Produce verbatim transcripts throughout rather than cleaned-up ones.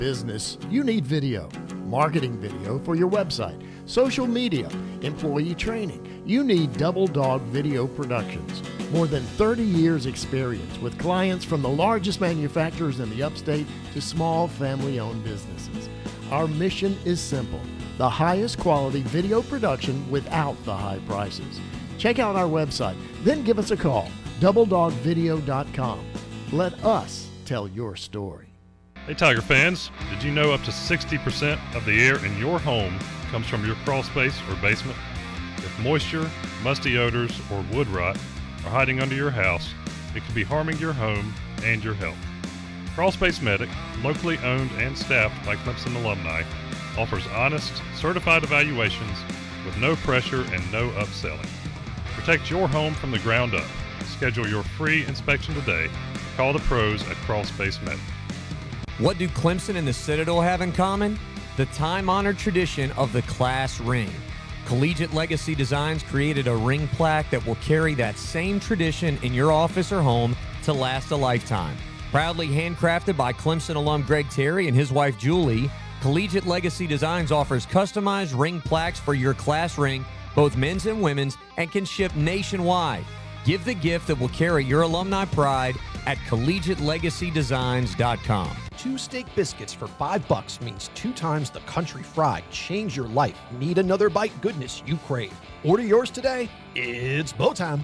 Business, you need video, marketing video for your website, social media, employee training. You need Double Dog Video Productions. More than thirty years experience with clients from the largest manufacturers in the upstate to small family-owned businesses. Our mission is simple: the highest quality video production without the high prices. Check out our website, then give us a call, double dog video dot com. Let us tell your story. Hey Tiger fans, did you know up to sixty percent of the air in your home comes from your crawl space or basement? If moisture, musty odors, or wood rot are hiding under your house, it could be harming your home and your health. Crawl Space Medic, locally owned and staffed by Clemson alumni, offers honest, certified evaluations with no pressure and no upselling. Protect your home from the ground up. Schedule your free inspection today. Call the pros at Crawl Space Medic. What do Clemson and the Citadel have in common? The time-honored tradition of the class ring. Collegiate Legacy Designs created a ring plaque that will carry that same tradition in your office or home to last a lifetime. Proudly handcrafted by Clemson alum Greg Terry and his wife Julie, Collegiate Legacy Designs offers customized ring plaques for your class ring, both men's and women's, and can ship nationwide. Give the gift that will carry your alumni pride at collegiate legacy designs dot com. Two steak biscuits for five bucks means two times the country fried. Change your life. Need another bite goodness you crave. Order yours today. It's bow time.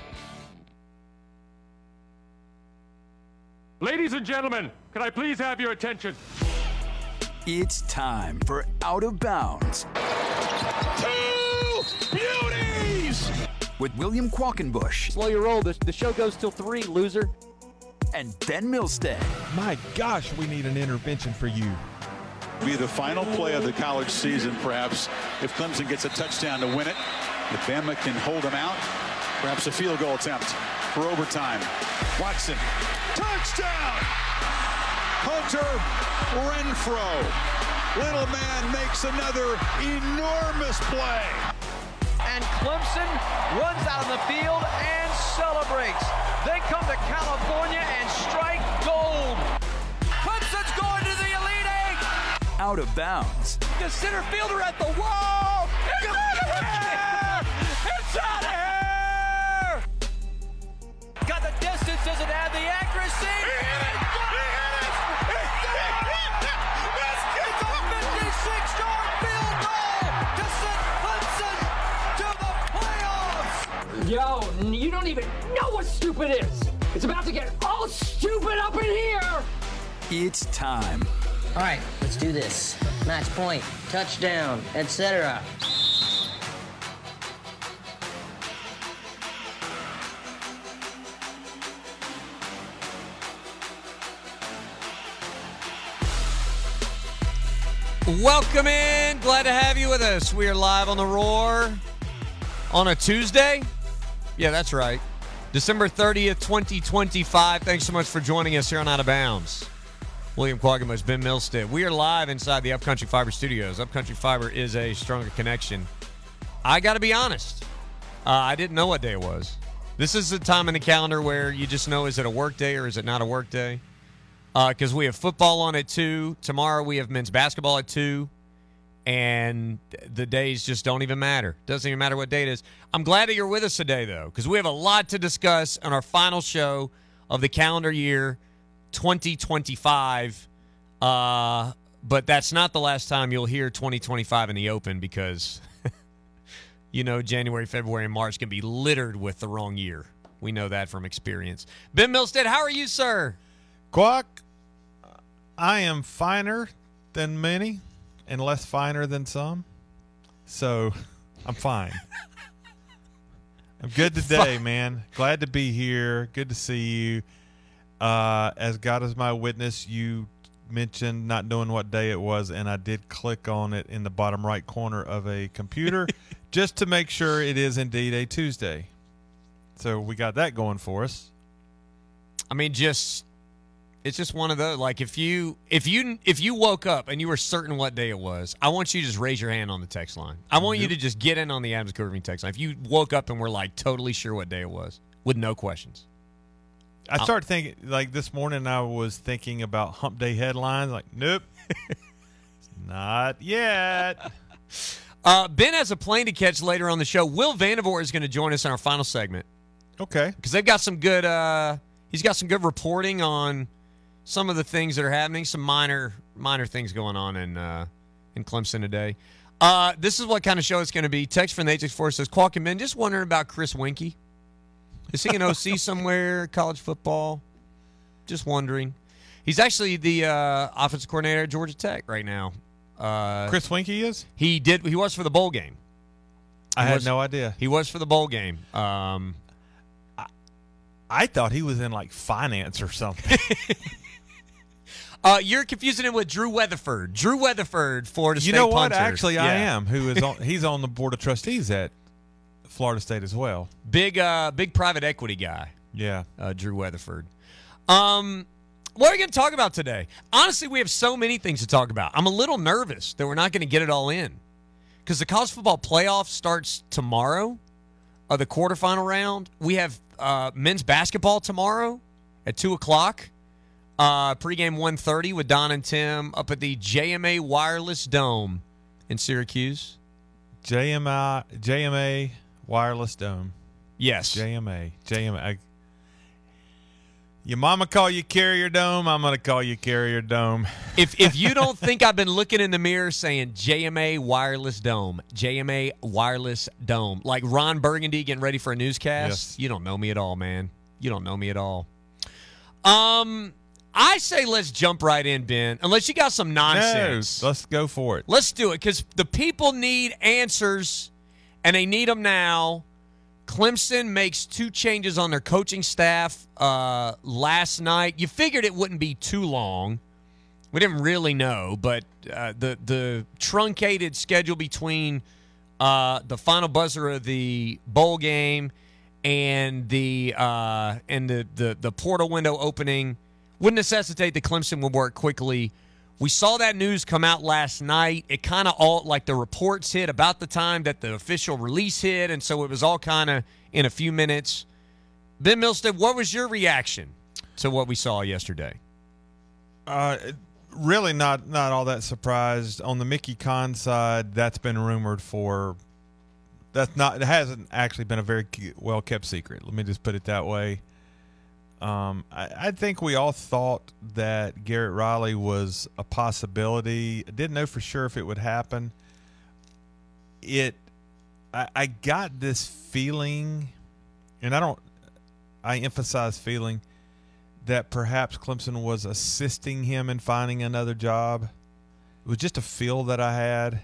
Ladies and gentlemen, can I please have your attention? It's time for Out of Bounds. Two beauties! With William Qualkenbush. Slow your roll. The, the show goes till three, loser. And Ben Milstead. My gosh, we need an intervention for you. Be the final play of the college season, perhaps, if Clemson gets a touchdown to win it. If Bama can hold them out, perhaps a field goal attempt for overtime. Watson, touchdown! Hunter Renfrow. Little man makes another enormous play. And Clemson runs out on the field and celebrates. They come to California and strike gold. Clemson's going to the Elite Eight. Out of Bounds. The center fielder at the wall. It's out of here. It's out of here. Got the distance, doesn't have the accuracy. He hit it. He hit it. He hit it. It's a fifty-six yard field goal to send Clemson to the playoffs. Yo, you don't even know what stupid is. It's about to get all stupid up in here. It's time. All right, let's do this. Match point, touchdown, et cetera. Welcome in. Glad to have you with us. We are live on the Roar on a Tuesday. Yeah, that's right. December thirtieth, twenty twenty-five. Thanks so much for joining us here on Out of Bounds. William Qualkenbush, Ben Milstead. We are live inside the Upcountry Fiber studios. Upcountry Fiber is a stronger connection. I got to be honest. Uh, I didn't know what day it was. This is a time in the calendar where you just know, is it a work day or is it not a work day? Because uh, we have football on at two. Tomorrow we have men's basketball at two. And the days just don't even matter. Doesn't even matter what day it is. I'm glad that you're with us today, though, because we have a lot to discuss on our final show of the calendar year twenty twenty-five. Uh, but that's not the last time you'll hear twenty twenty-five in the open because, you know, January, February, and March can be littered with the wrong year. We know that from experience. Ben Milstead, how are you, sir? Quack, I am finer than many and less finer than some. So I'm fine. I'm good today, man. Glad to be here. Good to see you. Uh, as God is my witness, you mentioned not knowing what day it was, and I did click on it in the bottom right corner of a computer just to make sure it is indeed a Tuesday. So we got that going for us. I mean, just it's just one of those. Like if you if you if you woke up and you were certain what day it was, I want you to just raise your hand on the text line. I want you to just get in on the Adams Curving text line. If you woke up and were like totally sure what day it was, with no questions. I started thinking, like this morning I was thinking about hump day headlines. Like, nope. Not yet. uh, Ben has a plane to catch later on the show. Will Vandervoort is going to join us in our final segment. Okay. Because they've got some good uh, – he's got some good reporting on some of the things that are happening, some minor minor things going on in uh, in Clemson today. Uh, this is what kind of show it's going to be. Text from the eight six four says, Qualk and Ben, just wondering about Chris Winkie. Is he an O C somewhere, college football? Just wondering. He's actually the uh, offensive coordinator at Georgia Tech right now. Uh, Chris Winkie is? He did. He was for the bowl game. I He had was- no idea. He was for the bowl game. Um, I thought he was in, like, finance or something. uh, you're confusing him with Drew Weatherford. Drew Weatherford, Florida State You know what? punter. Actually, I Yeah. am. Who is on? He's on the board of trustees at Florida State as well. Big, uh, big private equity guy. Yeah. Uh, Drew Weatherford. Um, what are we going to talk about today? Honestly, we have so many things to talk about. I'm a little nervous that we're not going to get it all in because the college football playoff starts tomorrow, uh, the quarterfinal round. We have uh, men's basketball tomorrow at two o'clock. Uh, pregame one thirty with Don and Tim up at the J M A Wireless Dome in Syracuse. J M I, J M A Wireless Dome. Yes. J M A. J M A. I, your mama call you Carrier Dome, I'm going to call you Carrier Dome. If if you don't think I've been looking in the mirror saying J M A Wireless Dome, J M A Wireless Dome, like Ron Burgundy getting ready for a newscast, Yes. you don't know me at all, man. You don't know me at all. Um, I say let's jump right in, Ben, unless you got some nonsense. No, let's go for it. Let's do it because the people need answers, and they need them now. Clemson makes two changes on their coaching staff uh, last night. You figured it wouldn't be too long. We didn't really know, but uh, the the truncated schedule between uh, the final buzzer of the bowl game and the uh, and the, the the portal window opening would necessitate that Clemson would work quickly. We saw that news come out last night. It kind of all, like the reports hit about the time that the official release hit, and so it was all kind of in a few minutes. Ben Milstead, what was your reaction to what we saw yesterday? Uh, really not not all that surprised. On the Mickey Kahn side, that's been rumored for – that's not. It hasn't actually been a very well-kept secret. Let me just put it that way. Um, I, I think we all thought that Garrett Riley was a possibility. I didn't know for sure if it would happen. It, I, I got this feeling, and I don't, I emphasize feeling, that perhaps Clemson was assisting him in finding another job. It was just a feel that I had.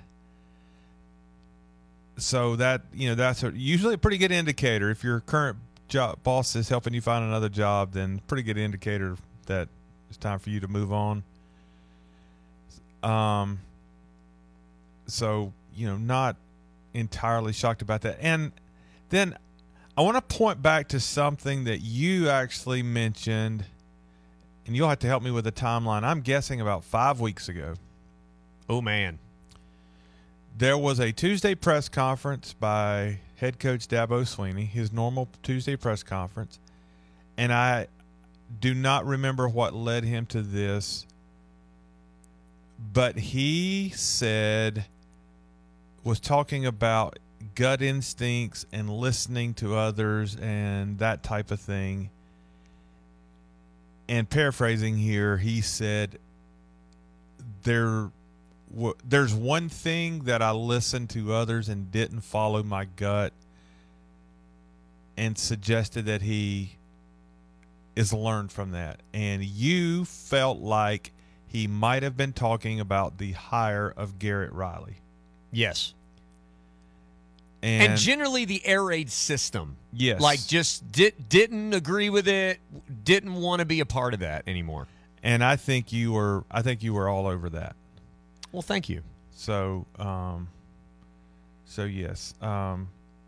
So that, you know, that's a, usually a pretty good indicator. If your current job boss is helping you find another job, then pretty good indicator that it's time for you to move on. Um, so, you know, not entirely shocked about that. And then I want to point back to something that you actually mentioned, and you'll have to help me with the timeline. I'm guessing about five weeks ago. Oh, man. There was a Tuesday press conference by head coach Dabo Swinney, his normal Tuesday press conference, and I do not remember what led him to this, but he said, was talking about gut instincts and listening to others and that type of thing. And paraphrasing here, he said, there there's one thing that I listened to others and didn't follow my gut, and suggested that he is learned from that. And you felt like he might have been talking about the hire of Garrett Riley. Yes. And, And generally the air raid system. Yes. Like just di- didn't agree with it, didn't want to be a part of that anymore. and I think you were I think you were all over that. Well, thank you. So, um, so yes. Um,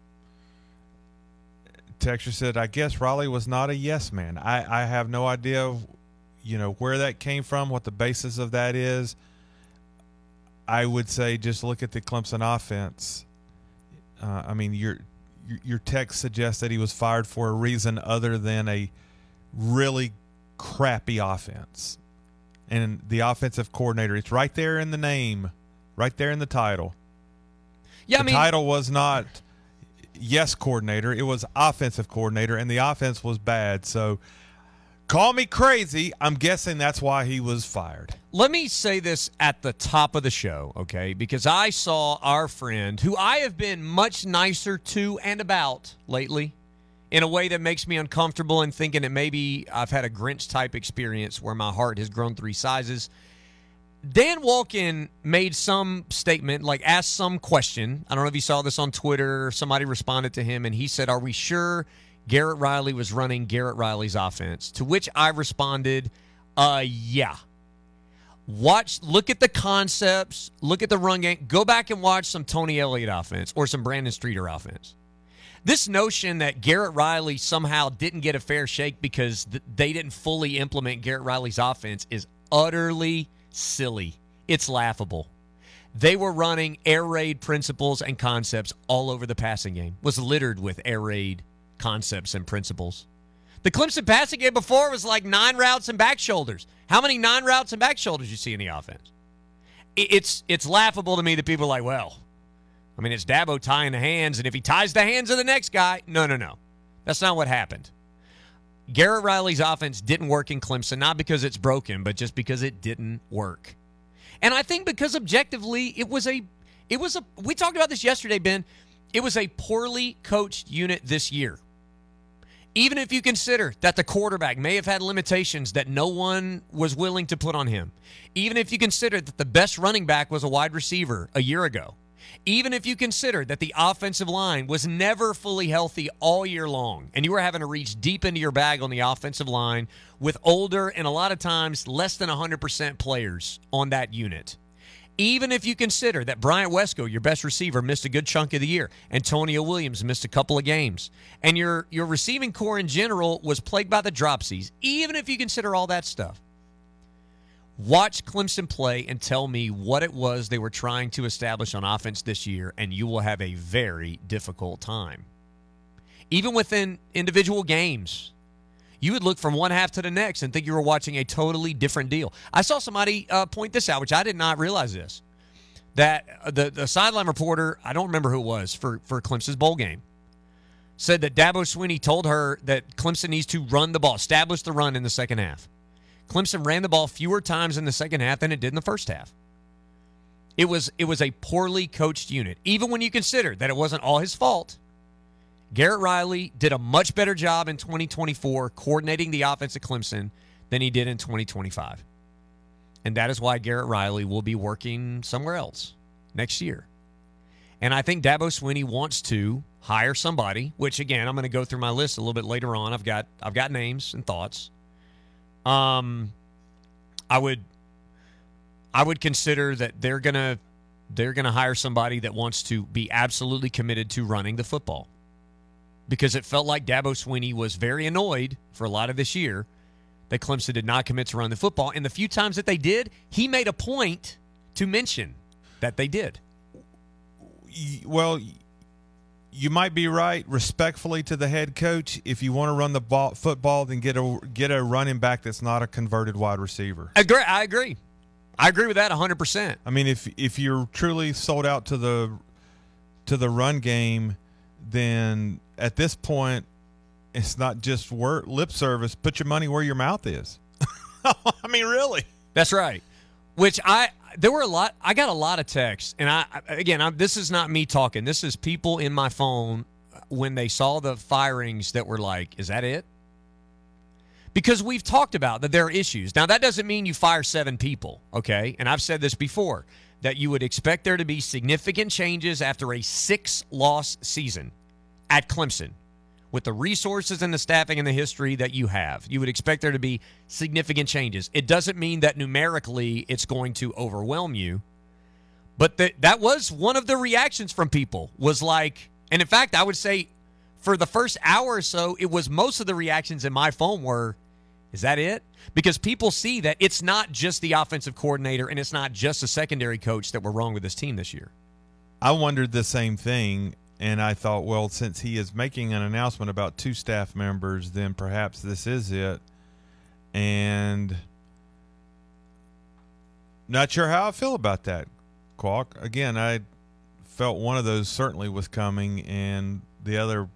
Texture said, I guess Raleigh was not a yes man. I, I have no idea, you know, where that came from, what the basis of that is. I would say just look at the Clemson offense. Uh, I mean, your, your your text suggests that he was fired for a reason other than a really crappy offense. And the offensive coordinator, it's right there in the name, right there in the title. Yeah, the I mean, title was not yes coordinator. It was offensive coordinator, and the offense was bad. So call me crazy. I'm guessing that's why he was fired. Let me say this at the top of the show, okay? Because I saw our friend, who I have been much nicer to and about lately, in a way that makes me uncomfortable and thinking that maybe I've had a Grinch-type experience where my heart has grown three sizes. Dan Wolken made some statement, like asked some question. I don't know if you saw this on Twitter or somebody responded to him, and he said, are we sure Garrett Riley was running Garrett Riley's offense? To which I responded, uh, yeah. Watch, look at the concepts, look at the run game. Go back and watch some Tony Elliott offense or some Brandon Streeter offense. This notion that Garrett Riley somehow didn't get a fair shake because th- they didn't fully implement Garrett Riley's offense is utterly silly. It's laughable. They were running air raid principles and concepts all over the passing game. Was littered with air raid concepts and principles. The Clemson passing game before was like nine routes and back shoulders. How many nine routes and back shoulders you see in the offense? It's it's laughable to me that people are like, well, I mean, it's Dabo tying the hands, and if he ties the hands of the next guy, no, no, no. That's not what happened. Garrett Riley's offense didn't work in Clemson, not because it's broken, but just because it didn't work. And I think because objectively, it was a, it was a, we talked about this yesterday, Ben. It was a poorly coached unit this year. Even if you consider that the quarterback may have had limitations that no one was willing to put on him. Even if you consider that the best running back was a wide receiver a year ago. Even if you consider that the offensive line was never fully healthy all year long, and you were having to reach deep into your bag on the offensive line with older and a lot of times less than one hundred percent players on that unit. Even if you consider that Bryant Wesco, your best receiver, missed a good chunk of the year, Antonio Williams missed a couple of games, and your, your receiving core in general was plagued by the dropsies, even if you consider all that stuff, watch Clemson play and tell me what it was they were trying to establish on offense this year, and you will have a very difficult time. Even within individual games, you would look from one half to the next and think you were watching a totally different deal. I saw somebody uh, point this out, which I did not realize this, that the, the sideline reporter, I don't remember who it was, for, for Clemson's bowl game, said that Dabo Swinney told her that Clemson needs to run the ball, establish the run in the second half. Clemson ran the ball fewer times in the second half than it did in the first half. It was it was a poorly coached unit, even when you consider that it wasn't all his fault. Garrett Riley did a much better job in twenty twenty-four coordinating the offense at Clemson than he did in twenty twenty-five. And that is why Garrett Riley will be working somewhere else next year. And I think Dabo Swinney wants to hire somebody, which, again, I'm going to go through my list a little bit later on. I've got I've got names and thoughts. Um, I would, I would consider that they're gonna, they're gonna hire somebody that wants to be absolutely committed to running the football, because it felt like Dabo Swinney was very annoyed for a lot of this year that Clemson did not commit to run the football, and the few times that they did, he made a point to mention that they did. Well, you might be right, respectfully to the head coach. If you want to run the ball, football, then get a get a running back that's not a converted wide receiver. I agree. I agree. I agree with that one hundred percent. I mean, if if you're truly sold out to the to the run game, then at this point, it's not just word, lip service. Put your money where your mouth is. I mean, really. That's right. Which I there were a lot. I got a lot of texts, and I again, I'm, this is not me talking. This is people in my phone when they saw the firings that were like, "Is that it?" Because we've talked about that there are issues. Now, that doesn't mean you fire seven people, okay? And I've said this before, that you would expect there to be significant changes after a six-loss season at Clemson. With the resources and the staffing and the history that you have, you would expect there to be significant changes. It doesn't mean that numerically it's going to overwhelm you. But the, that was one of the reactions from people, was like, and in fact, I would say for the first hour or so, it was most of the reactions in my phone were, is that it? Because people see that it's not just the offensive coordinator and it's not just the secondary coach that were wrong with this team this year. I wondered the same thing, and I thought, well, since he is making an announcement about two staff members, then perhaps this is it. And not sure how I feel about that. Qualk. Again, I felt one of those certainly was coming, and the other,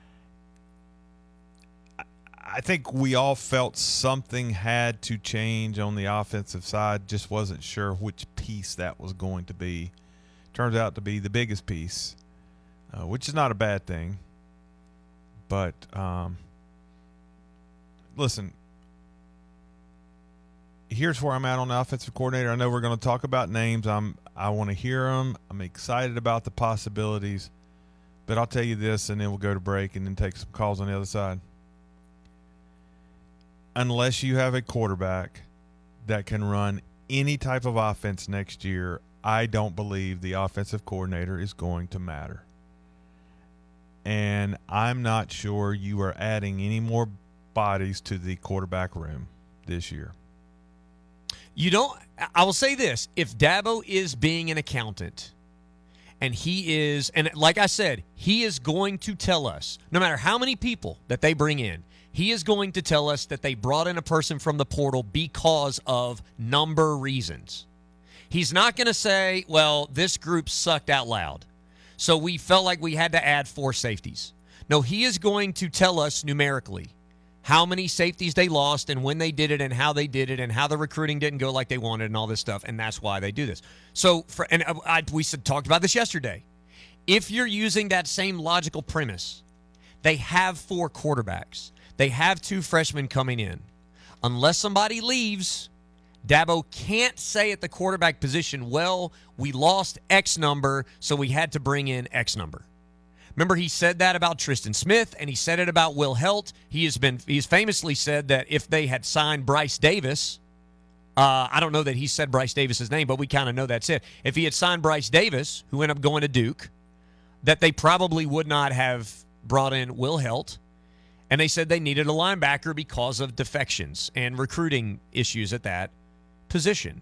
I, I think we all felt something had to change on the offensive side, just wasn't sure which piece that was going to be. Turns out to be the biggest piece, uh, which is not a bad thing. But um, listen, here's where I'm at on the offensive coordinator. I know we're going to talk about names. I'm I want to hear them. I'm excited about the possibilities. But I'll tell you this, and then we'll go to break and then take some calls on the other side. Unless you have a quarterback that can run any type of offense next year, I don't believe the offensive coordinator is going to matter. And I'm not sure you are adding any more bodies to the quarterback room this year. You don't – I will say this. If Dabo is being an accountant and he is – and like I said, he is going to tell us, no matter how many people that they bring in, he is going to tell us that they brought in a person from the portal because of number reasons. He's not going to say, well, this group sucked out loud, so we felt like we had to add four safeties. No, he is going to tell us numerically how many safeties they lost and when they did it and how they did it and how the recruiting didn't go like they wanted and all this stuff, and that's why they do this. So, for, and I, we talked about this yesterday. If you're using that same logical premise, they have four quarterbacks. They have two freshmen coming in. Unless somebody leaves, Dabo can't say at the quarterback position, well, we lost X number, so we had to bring in X number. Remember, he said that about Tristan Smith, and he said it about Will Helt. He has been he's famously said that if they had signed Bryce Davis, uh, I don't know that he said Bryce Davis's name, but we kind of know that's it. If he had signed Bryce Davis, who ended up going to Duke, that they probably would not have brought in Will Helt. And they said they needed a linebacker because of defections and recruiting issues at that position.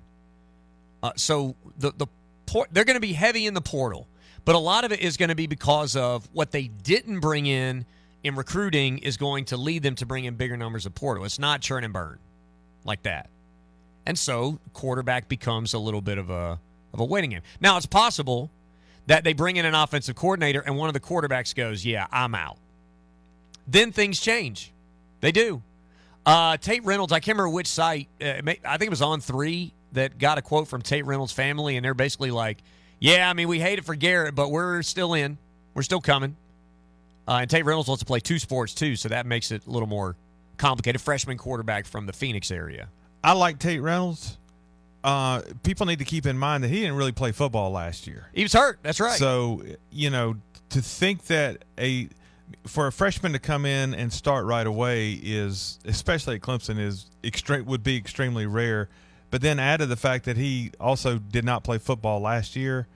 Uh, so the the por- they're going to be heavy in the portal. But a lot of it is going to be because of what they didn't bring in in recruiting is going to lead them to bring in bigger numbers of portal. It's not churn and burn like that. And so quarterback becomes a little bit of a of a waiting game. Now, it's possible that they bring in an offensive coordinator and one of the quarterbacks goes, yeah, I'm out. Then things change. They do. Uh, Tate Reynolds, I can't remember which site. Uh, I think it was On three that got a quote from Tate Reynolds' family, and they're basically like, yeah, I mean, we hate it for Garrett, but we're still in. We're still coming. Uh, and Tate Reynolds wants to play two sports, too, so that makes it a little more complicated. Freshman quarterback from the Phoenix area. I like Tate Reynolds. Uh, people need to keep in mind that he didn't really play football last year. He was hurt. That's right. So, you know, to think that a for a freshman to come in and start right away is, especially at Clemson, is extreme would be extremely rare. But then added the fact that he also did not play football last year,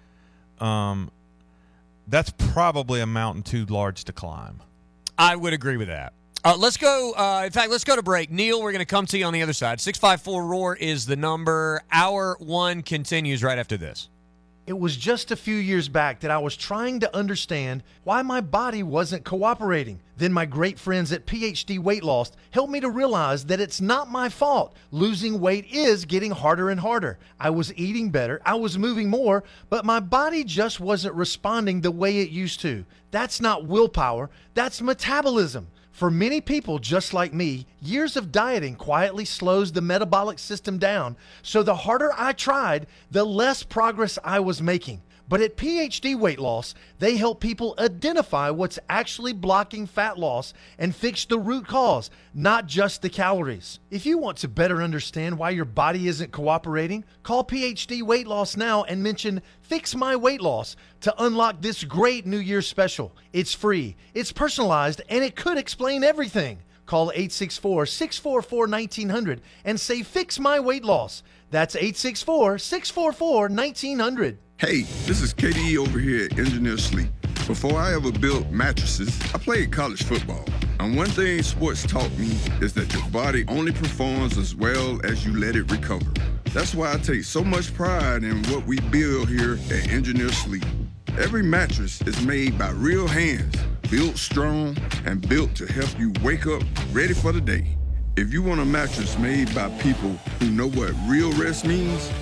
um, that's probably a mountain too large to climb. I would agree with that. Uh, let's go. Uh, in fact, let's go to break. Neil, we're going to come to you on the other side. six five four roar is the number. Hour one continues right after this. It was just a few years back that I was trying to understand why my body wasn't cooperating. Then my great friends at P H D Weight Loss helped me to realize that it's not my fault. Losing weight is getting harder and harder. I was eating better, I was moving more, but my body just wasn't responding the way it used to. That's not willpower, that's metabolism. For many people just like me, years of dieting quietly slows the metabolic system down, so the harder I tried, the less progress I was making. But at P H D Weight Loss, they help people identify what's actually blocking fat loss and fix the root cause, not just the calories. If you want to better understand why your body isn't cooperating, call P H D Weight Loss now and mention Fix My Weight Loss to unlock this great New Year's special. It's free, it's personalized, and it could explain everything. Call eight six four, six four four, one nine zero zero and say Fix My Weight Loss. That's eight six four, six four four, one nine zero zero. Hey, this is K D E over here at Engineer Sleep. Before I ever built mattresses, I played college football. And one thing sports taught me is that your body only performs as well as you let it recover. That's why I take so much pride in what we build here at Engineer Sleep. Every mattress is made by real hands, built strong, and built to help you wake up ready for the day. If you want a mattress made by people who know what real rest means,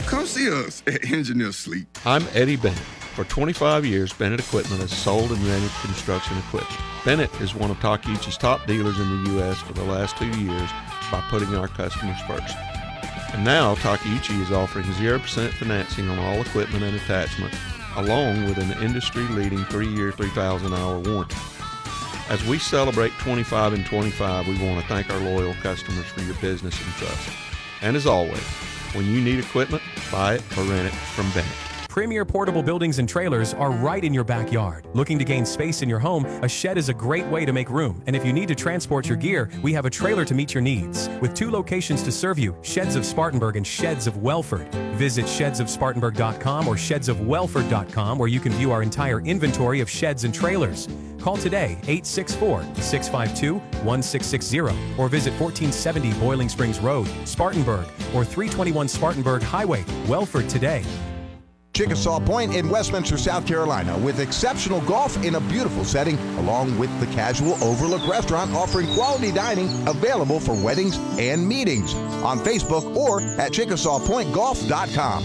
come see us at Engineer Sleep. I'm Eddie Bennett. For twenty-five years, Bennett Equipment has sold and rented construction equipment. Bennett is one of Takeuchi's top dealers in the U S for the last two years by putting our customers first. And now Takeuchi is offering zero percent financing on all equipment and attachments, along with an industry-leading three-year, three thousand hour warranty. As we celebrate twenty-five and twenty-five, we want to thank our loyal customers for your business and trust. And as always, when you need equipment, buy it or rent it from Bennett. Premier portable buildings and trailers are right in your backyard. Looking to gain space in your home, a shed is a great way to make room. And if you need to transport your gear, we have a trailer to meet your needs. With two locations to serve you, Sheds of Spartanburg and Sheds of Welford. Visit sheds of spartanburg dot com or sheds of welford dot com, where you can view our entire inventory of sheds and trailers. Call today, eight six four, six five two, one six six zero, or visit fourteen seventy Boiling Springs Road, Spartanburg, or three twenty-one Spartanburg Highway, Welford today. Chickasaw Point in Westminster, South Carolina, with exceptional golf in a beautiful setting, along with the Casual Overlook Restaurant offering quality dining available for weddings and meetings. On Facebook or at chickasaw point golf dot com.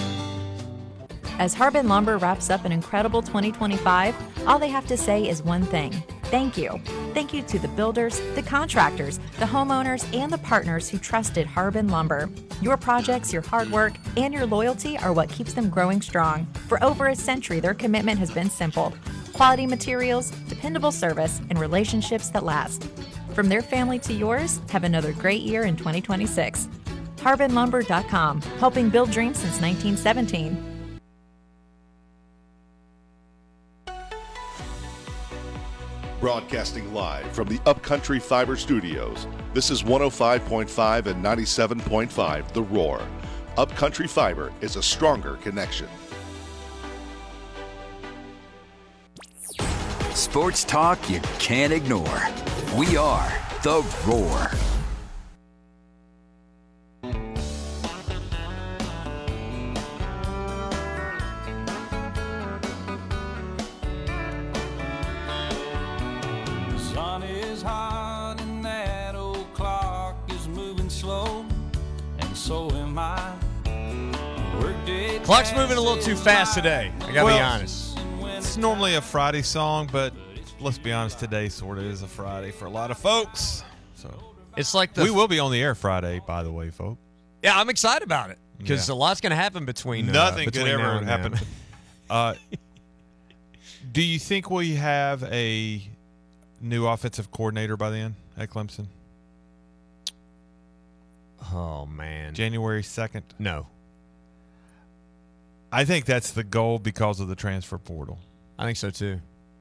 As Harbin Lumber wraps up an incredible twenty twenty-five, all they have to say is one thing. Thank you. Thank you to the builders, the contractors, the homeowners, and the partners who trusted Harbin Lumber. Your projects, your hard work, and your loyalty are what keeps them growing strong. For over a century, their commitment has been simple: quality materials, dependable service, and relationships that last. From their family to yours, have another great year in twenty twenty-six. harbin lumber dot com, helping build dreams since nineteen seventeen. Broadcasting live from the Upcountry Fiber Studios, this is one oh five point five and ninety-seven point five The Roar. Upcountry Fiber is a stronger connection. Sports talk you can't ignore. We are The Roar. Clock's moving a little too fast today. I gotta well, be honest. It's normally a Friday song, but let's be honest, today sort of is a Friday for a lot of folks. So it's like the we will be on the air Friday, by the way, folks. Yeah, I'm excited about it because Yeah. a lot's going to happen between uh, nothing between could now ever and happen. then. uh, do you think we have a new offensive coordinator by then at Clemson? Oh man, January second. No. I think that's the goal because of the transfer portal. I think so too.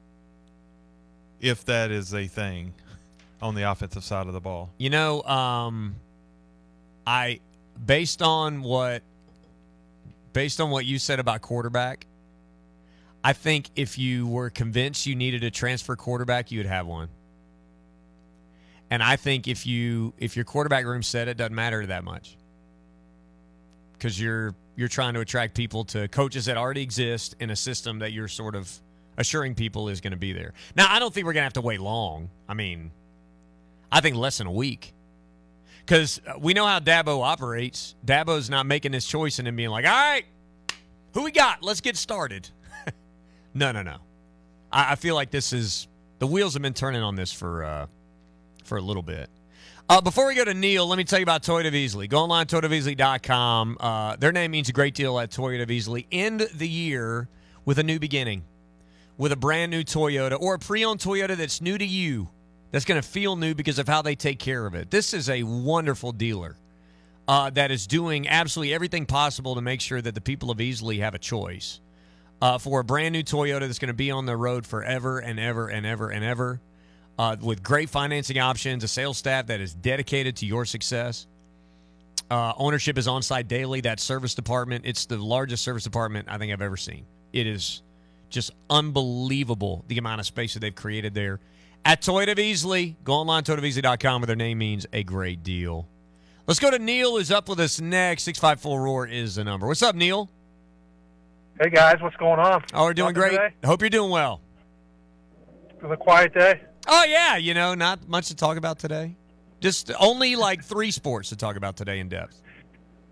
If that is a thing on the offensive side of the ball. You know, um, I based on what based on what you said about quarterback, I think if you were convinced you needed a transfer quarterback, you would have one. And I think if you if your quarterback room said it doesn't matter that much. Because you're you're trying to attract people to coaches that already exist in a system that you're sort of assuring people is going to be there. Now, I don't think we're going to have to wait long. I mean, I think less than a week. Because we know how Dabo operates. Dabo's not making this choice and then being like, all right, who we got? Let's get started. no, no, no. I, I feel like this is – the wheels have been turning on this for uh, for a little bit. Uh, before we go to Neil, let me tell you about Toyota of Easley. Go online, toyota of easley dot com. Uh, their name means a great deal at Toyota of Easley. End the year with a new beginning, with a brand new Toyota or a pre-owned Toyota that's new to you, that's going to feel new because of how they take care of it. This is a wonderful dealer uh, that is doing absolutely everything possible to make sure that the people of Easley have a choice uh, for a brand new Toyota that's going to be on the road forever and ever and ever and ever. Uh, with great financing options, a sales staff that is dedicated to your success. Uh, ownership is on-site daily. That service department, it's the largest service department I think I've ever seen. It is just unbelievable the amount of space that they've created there. At Toyota of Easley, go online, toyota of easley dot com, where their name means a great deal. Let's go to Neil, who's up with us next. six five four ROAR is the number. What's up, Neil? Hey, guys. What's going on? Oh, we're doing great. Today? Hope you're doing well. It was a quiet day? Oh, yeah. You know, not much to talk about today. Just only like three sports to talk about today in depth.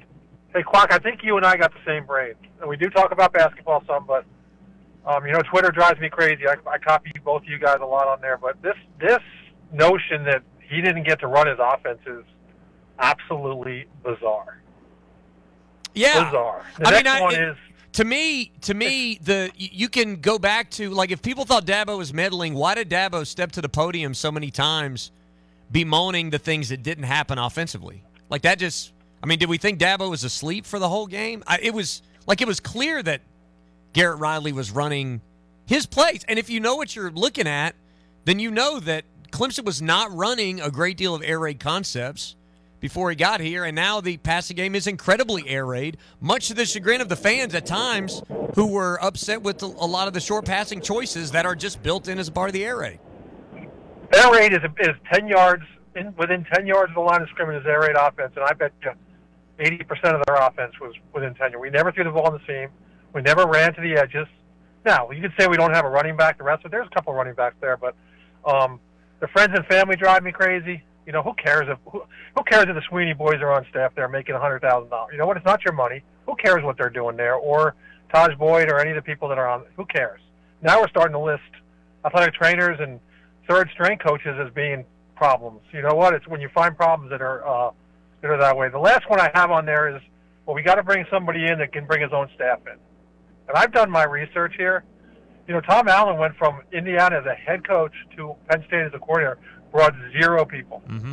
Hey, Quack, I think you and I got the same brain. And we do talk about basketball some, but, um, you know, Twitter drives me crazy. I, I copy both of you guys a lot on there. But this this notion that he didn't get to run his offense is absolutely bizarre. Yeah. Bizarre. The I next mean, I, one it, is... To me, to me, the you can go back to, like, if people thought Dabo was meddling, why did Dabo step to the podium so many times bemoaning the things that didn't happen offensively? Like, that just, I mean, did we think Dabo was asleep for the whole game? I, it was, like, it was clear that Garrett Riley was running his plays. And if you know what you're looking at, then you know that Clemson was not running a great deal of air raid concepts before he got here, and now the passing game is incredibly air raid, much to the chagrin of the fans at times who were upset with a lot of the short passing choices that are just built in as a part of the air raid. Air raid is, is ten yards, in, within ten yards of the line of scrimmage is air raid offense, and I bet you eighty percent of their offense was within ten yards. We never threw the ball on the seam. We never ran to the edges. Now, you could say we don't have a running back the rest of it. There's a couple of running backs there, but um, the friends and family drive me crazy. You know, who cares if who, who cares if the Sweeney boys are on staff there making one hundred thousand dollars? You know what? It's not your money. Who cares what they're doing there? Or Taj Boyd or any of the people that are on. Who cares? Now we're starting to list athletic trainers and third-string coaches as being problems. You know what? It's when you find problems that are uh, that are that way. The last one I have on there is, well, we got to bring somebody in that can bring his own staff in. And I've done my research here. You know, Tom Allen went from Indiana as a head coach to Penn State as a coordinator. Brought zero people. Mm-hmm.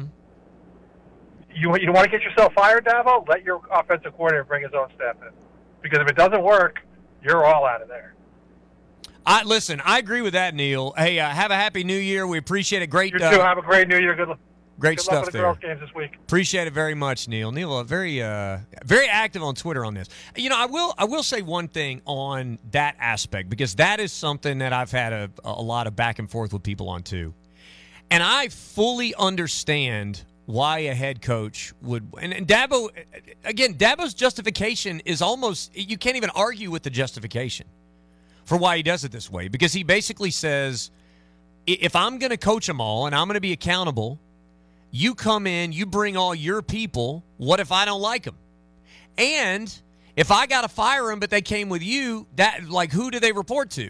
You you want to get yourself fired, Dabo? Let your offensive coordinator bring his own staff in. Because if it doesn't work, you're all out of there. I listen. I agree with that, Neil. Hey, uh, have a happy New Year. We appreciate it. Great. You uh, too. Have a great New Year. Good luck. Great Good stuff luck with the there. girls' games this week. Appreciate it very much, Neil. Neil, uh, very, uh, very active on Twitter on this. You know, I will, I will say one thing on that aspect because that is something that I've had a, a lot of back and forth with people on too. And I fully understand why a head coach would – and, and Dabo – again, Dabo's justification is almost – you can't even argue with the justification for why he does it this way because he basically says, if I'm going to coach them all and I'm going to be accountable, you come in, you bring all your people, what if I don't like them? And if I got to fire them but they came with you, that like who do they report to?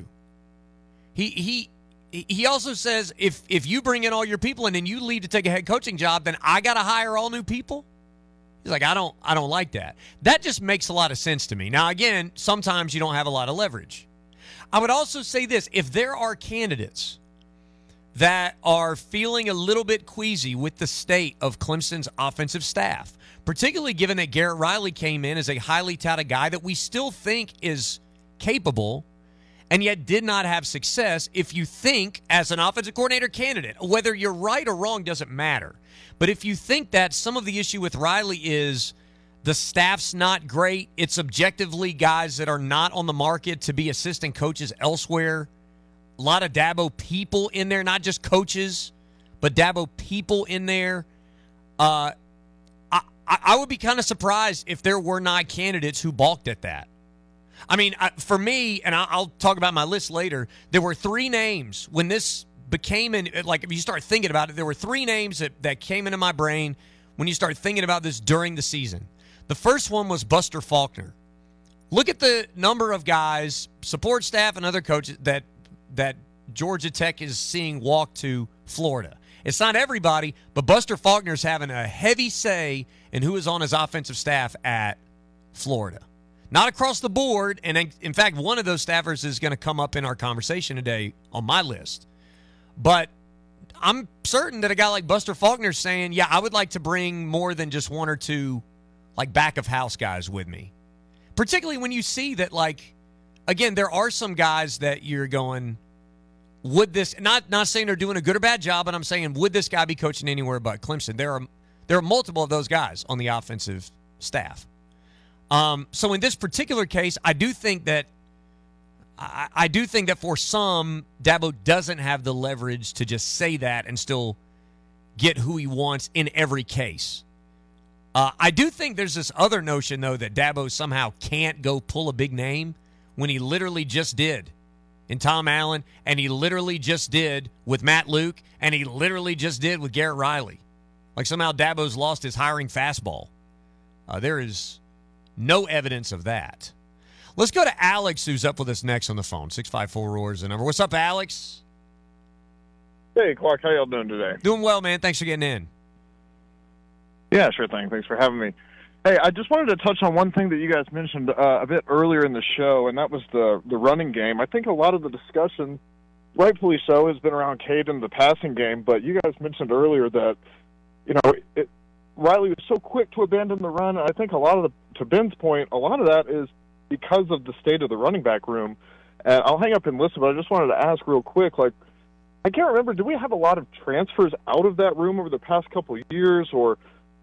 He he – He also says if if you bring in all your people and then you leave to take a head coaching job, then I got to hire all new people. He's like, I don't I don't like that. That just makes a lot of sense to me. Now, again, sometimes you don't have a lot of leverage. I would also say this. If there are candidates that are feeling a little bit queasy with the state of Clemson's offensive staff, particularly given that Garrett Riley came in as a highly touted guy that we still think is capable and yet did not have success, if you think as an offensive coordinator candidate, whether you're right or wrong doesn't matter. But if you think that some of the issue with Riley is the staff's not great, it's objectively guys that are not on the market to be assistant coaches elsewhere, a lot of Dabo people in there, not just coaches, but Dabo people in there, uh, I, I would be kind of surprised if there were not candidates who balked at that. I mean, for me, and I'll talk about my list later, there were three names when this became, an, like if you start thinking about it, there were three names that, that came into my brain when you start thinking about this during the season. The first one was Buster Faulkner. Look at the number of guys, support staff and other coaches that that Georgia Tech is seeing walk to Florida. It's not everybody, but Buster Faulkner's having a heavy say in who is on his offensive staff at Florida. Not across the board, and in fact, one of those staffers is going to come up in our conversation today on my list. But I'm certain that a guy like Buster Faulkner is saying, yeah, I would like to bring more than just one or two, like, back-of-house guys with me. Particularly when you see that, like, again, there are some guys that you're going, would this, not not saying they're doing a good or bad job, but I'm saying, would this guy be coaching anywhere but Clemson? There are, there are multiple of those guys on the offensive staff. Um, so in this particular case, I do think that I, I do think that for some, Dabo doesn't have the leverage to just say that and still get who he wants in every case. Uh, I do think there's this other notion, though, that Dabo somehow can't go pull a big name when he literally just did in Tom Allen, and he literally just did with Matt Luke, and he literally just did with Garrett Riley. Like somehow Dabo's lost his hiring fastball. Uh, there is No evidence of that. Let's go to Alex, who's up with us next on the phone. six five four R O A R is the number. What's up, Alex? Hey, Clark. How y'all doing today? Doing well, man. Thanks for getting in. Yeah, sure thing. Thanks for having me. Hey, I just wanted to touch on one thing that you guys mentioned uh, a bit earlier in the show, and that was the the running game. I think a lot of the discussion, rightfully so, has been around Caden, the passing game, but you guys mentioned earlier that, you know, it, Riley was so quick to abandon the run. I think a lot of the, to Ben's point, a lot of that is because of the state of the running back room. And I'll hang up and listen, but I just wanted to ask real quick, like, I can't remember, do we have a lot of transfers out of that room over the past couple of years, or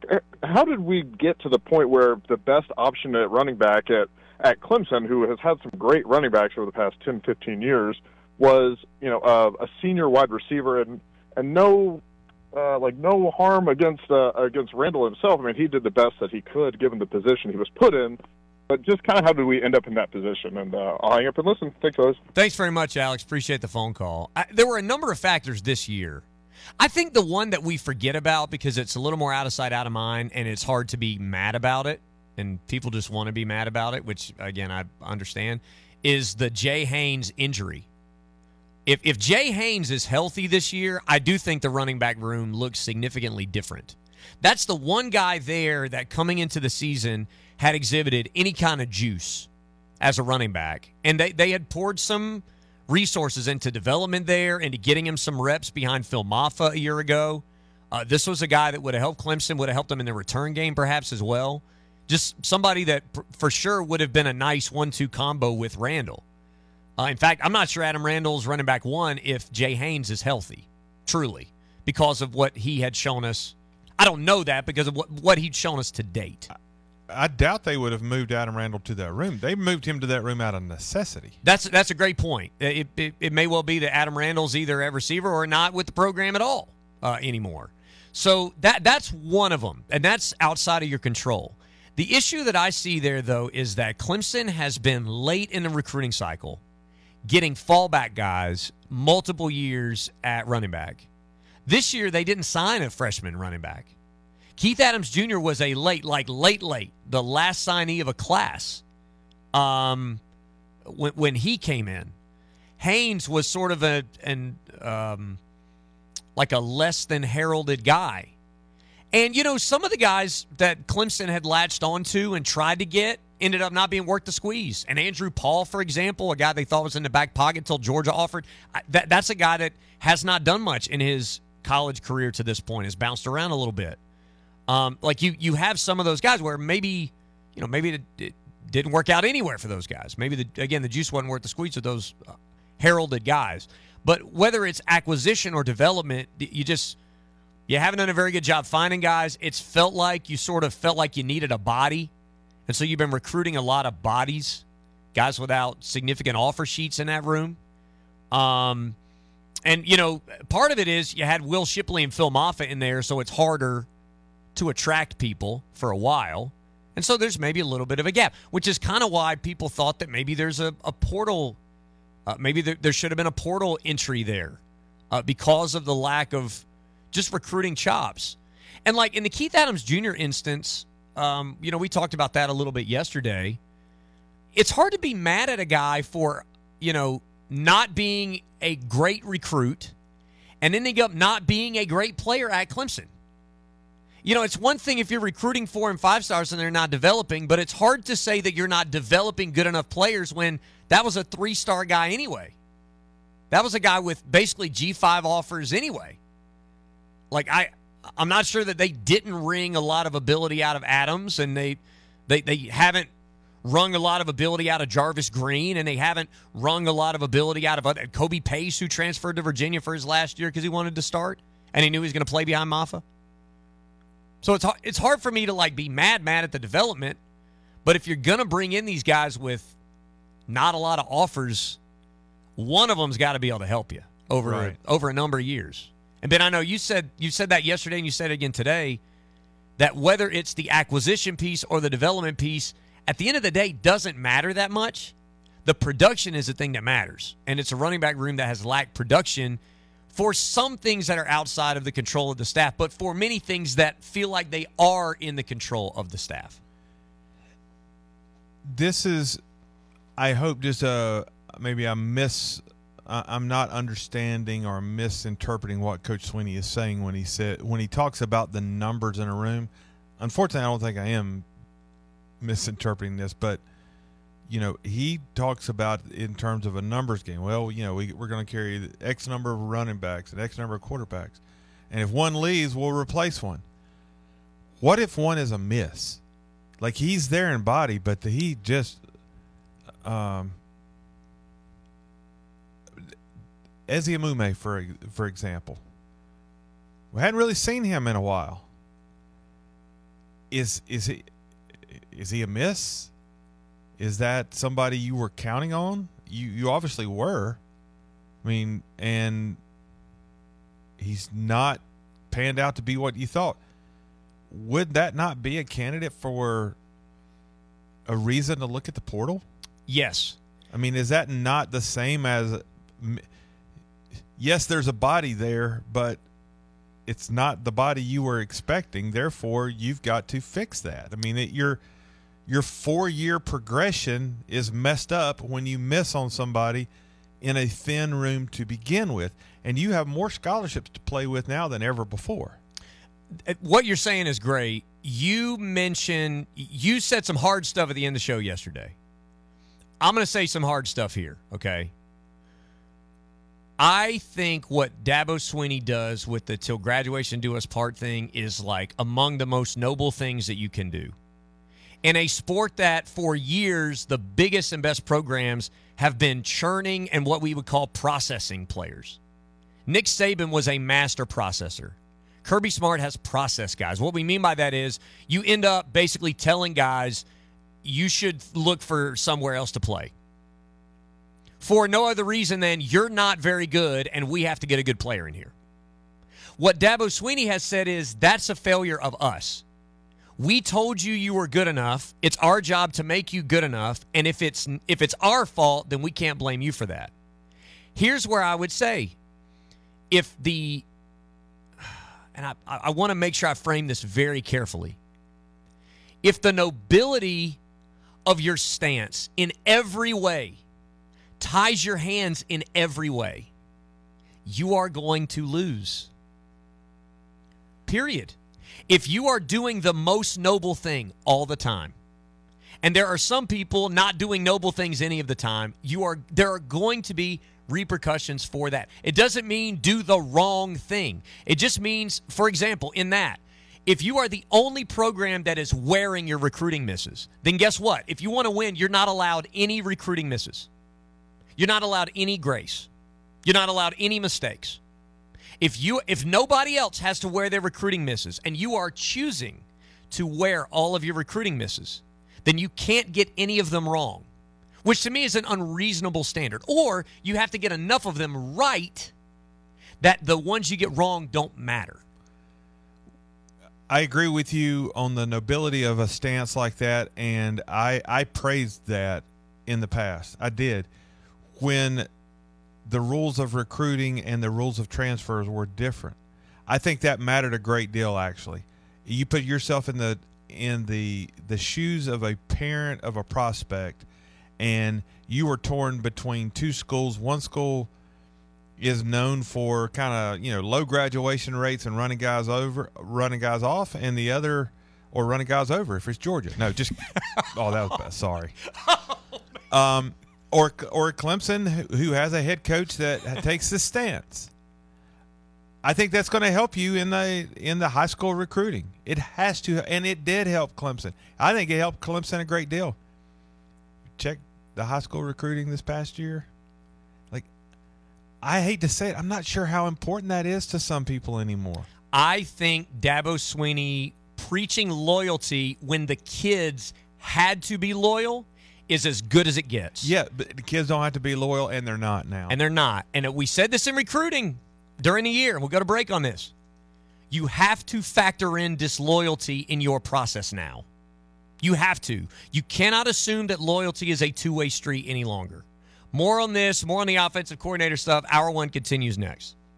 how did we get to the point where the best option at running back at, at Clemson, who has had some great running backs over the past ten, fifteen years, was, you know, uh, a senior wide receiver, and, and no, uh, like no harm against, uh, against Randall himself. I mean, he did the best that he could given the position he was put in. But just kind of how did we end up in that position? And uh, I'll hang up and listen. Thanks, guys. Thanks very much, Alex. Appreciate the phone call. I, there were a number of factors this year. I think the one that we forget about because it's a little more out of sight, out of mind, and it's hard to be mad about it, and people just want to be mad about it, which, again, I understand, is the Jay Haynes injury. If, if Jay Haynes is healthy this year, I do think the running back room looks significantly different. That's the one guy there that coming into the season had exhibited any kind of juice as a running back. And they, they had poured some resources into development there, into getting him some reps behind Phil Maffa a year ago. Uh, this was a guy that would have helped Clemson, would have helped them in the return game perhaps as well. Just somebody that pr- for sure would have been a nice one two combo with Randall. Uh, in fact, I'm not sure Adam Randall's running back one if Jay Haynes is healthy, truly, because of what he had shown us. I don't know that because of what, what he'd shown us to date. I doubt they would have moved Adam Randall to that room. They moved him to that room out of necessity. That's that's a great point. It, it, it may well be that Adam Randall's either a receiver or not with the program at all uh, anymore. So that that's one of them, and that's outside of your control. The issue that I see there, though, is that Clemson has been late in the recruiting cycle, getting fallback guys multiple years at running back. This year, they didn't sign a freshman running back. Keith Adams Junior was a late, like late, late, the last signee of a class um, when, when he came in. Haynes was sort of a an um, like a less than heralded guy. And, you know, some of the guys that Clemson had latched onto and tried to get ended up not being worth the squeeze. And Andrew Paul, for example, a guy they thought was in the back pocket until Georgia offered, that, that's a guy that has not done much in his college career to this point, has bounced around a little bit. Um, like you, you have some of those guys where maybe, you know, maybe it, it didn't work out anywhere for those guys. Maybe the again the juice wasn't worth the squeeze of those uh, heralded guys. But whether it's acquisition or development, you just you haven't done a very good job finding guys. It's felt like you sort of felt like you needed a body, and so you've been recruiting a lot of bodies, guys without significant offer sheets in that room. Um, and you know, part of it is you had Will Shipley and Phil Maffa in there, so it's harder to attract people for a while. And so there's maybe a little bit of a gap, which is kind of why people thought that maybe there's a, a portal, uh, maybe there, there should have been a portal entry there uh, because of the lack of just recruiting chops. And like in the Keith Adams Junior instance, um, you know, we talked about that a little bit yesterday. It's hard to be mad at a guy for, you know, not being a great recruit and ending up not being a great player at Clemson. You know, it's one thing if you're recruiting four and five stars and they're not developing, but it's hard to say that you're not developing good enough players when that was a three-star guy anyway. That was a guy with basically G five offers anyway. Like, I, I'm not sure that they didn't wring a lot of ability out of Adams, and they, they, they haven't wrung a lot of ability out of Jarvis Green, and they haven't wrung a lot of ability out of other, Kobe Pace, who transferred to Virginia for his last year because he wanted to start, and he knew he was going to play behind Maffa. So it's hard, it's hard for me to, like, be mad, mad at the development. But if you're going to bring in these guys with not a lot of offers, one of them's got to be able to help you over, Right. over a number of years. And, Ben, I know you said you said that yesterday and you said it again today, that whether it's the acquisition piece or the development piece, at the end of the day, doesn't matter that much. The production is the thing that matters. And it's a running back room that has lacked production for some things that are outside of the control of the staff, but for many things that feel like they are in the control of the staff. this is, I hope, just a maybe a miss. Uh, I'm not understanding or misinterpreting what Coach Sweeney is saying when he said when he talks about the numbers in a room. Unfortunately, I don't think I am misinterpreting this, but you know, he talks about in terms of a numbers game. Well, you know, we, we're going to carry X number of running backs and X number of quarterbacks, and if one leaves, we'll replace one. What if one is a miss? Like, he's there in body, but the, he just um, Ezi Amume, for for example, we hadn't really seen him in a while. Is is he is he a miss? Is that somebody you were counting on? You you obviously were. I mean, and he's not panned out to be what you thought. Would that not be a candidate for a reason to look at the portal? Yes. I mean, is that not the same as – yes, there's a body there, but it's not the body you were expecting. Therefore, you've got to fix that. I mean, it, your your four-year progression is messed up when you miss on somebody in a thin room to begin with, and you have more scholarships to play with now than ever before. What you're saying is great. You mentioned – you said some hard stuff at the end of the show yesterday. I'm going to say some hard stuff here, okay? I think what Dabo Swinney does with the till graduation do us part thing is like among the most noble things that you can do. In a sport that for years the biggest and best programs have been churning and what we would call processing players. Nick Saban was a master processor. Kirby Smart has process guys. What we mean by that is you end up basically telling guys you should look for somewhere else to play. For no other reason than you're not very good and we have to get a good player in here. What Dabo Swinney has said is that's a failure of us. We told you you were good enough. It's our job to make you good enough. And if it's if it's our fault, then we can't blame you for that. Here's where I would say, if the, and I, I want to make sure I frame this very carefully. If the nobility of your stance in every way ties your hands in every way, you are going to lose. Period. If you are doing the most noble thing all the time, and there are some people not doing noble things any of the time, you are there are going to be repercussions for that. It doesn't mean do the wrong thing. It just means, for example, in that, if you are the only program that is wearing your recruiting misses, then guess what? If you want to win, you're not allowed any recruiting misses. You're not allowed any grace. You're not allowed any mistakes. If you if nobody else has to wear their recruiting misses and you are choosing to wear all of your recruiting misses, then you can't get any of them wrong, which to me is an unreasonable standard. Or you have to get enough of them right that the ones you get wrong don't matter. I agree with you on the nobility of a stance like that, and I, I praised that in the past. I did. When the rules of recruiting and the rules of transfers were different, I think that mattered a great deal. Actually, you put yourself in the in the the shoes of a parent of a prospect, and you were torn between two schools. One school is known for kind of, you know, low graduation rates and running guys over, running guys off, and the other, or running guys over if it's Georgia. No, just oh, that was bad. Sorry. Um. Or or Clemson, who has a head coach that takes this stance. I think that's going to help you in the in the high school recruiting. It has to, and it did help Clemson. I think it helped Clemson a great deal. Check the high school recruiting this past year. Like, I hate to say it, I'm not sure how important that is to some people anymore. I think Dabo Swinney preaching loyalty when the kids had to be loyal is as good as it gets. Yeah, but the kids don't have to be loyal, and they're not now. And they're not. And we said this in recruiting during the year. We'll go to break on this. You have to factor in disloyalty in your process now. You have to. You cannot assume that loyalty is a two-way street any longer. More on this, more on the offensive coordinator stuff. Hour one continues next.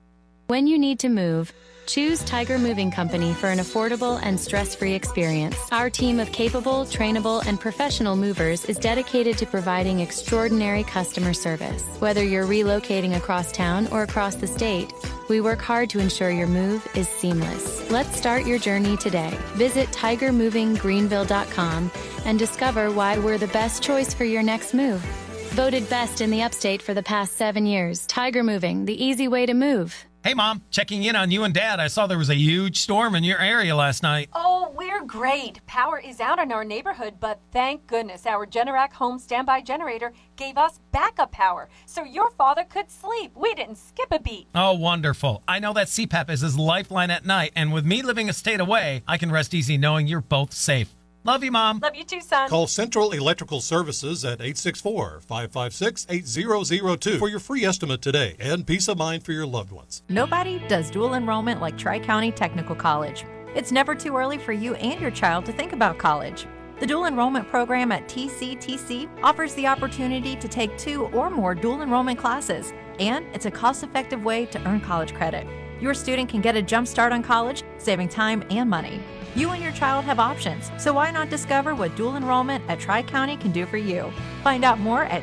When you need to move, choose Tiger Moving Company for an affordable and stress-free experience. Our team of capable, trainable, and professional movers is dedicated to providing extraordinary customer service. Whether you're relocating across town or across the state, we work hard to ensure your move is seamless. Let's start your journey today. Visit tiger moving greenville dot com and discover why we're the best choice for your next move. Voted best in the upstate for the past seven years. Tiger Moving, the easy way to move. Hey, Mom, checking in on you and Dad. I saw there was a huge storm in your area last night. Oh, we're great. Power is out in our neighborhood, but thank goodness our Generac home standby generator gave us backup power, so your father could sleep. We didn't skip a beat. Oh, wonderful. I know that C PAP is his lifeline at night, and with me living a state away, I can rest easy knowing you're both safe. Love you, Mom. Love you too, son. Call Central Electrical Services at eight six four, five five six, eight zero zero two for your free estimate today and peace of mind for your loved ones. Nobody does dual enrollment like Tri-County Technical College. It's never too early for you and your child to think about college. The dual enrollment program at T C T C offers the opportunity to take two or more dual enrollment classes, and it's a cost-effective way to earn college credit. Your student can get a jump start on college, saving time and money. You and your child have options, so why not discover what dual enrollment at Tri-County can do for you? Find out more at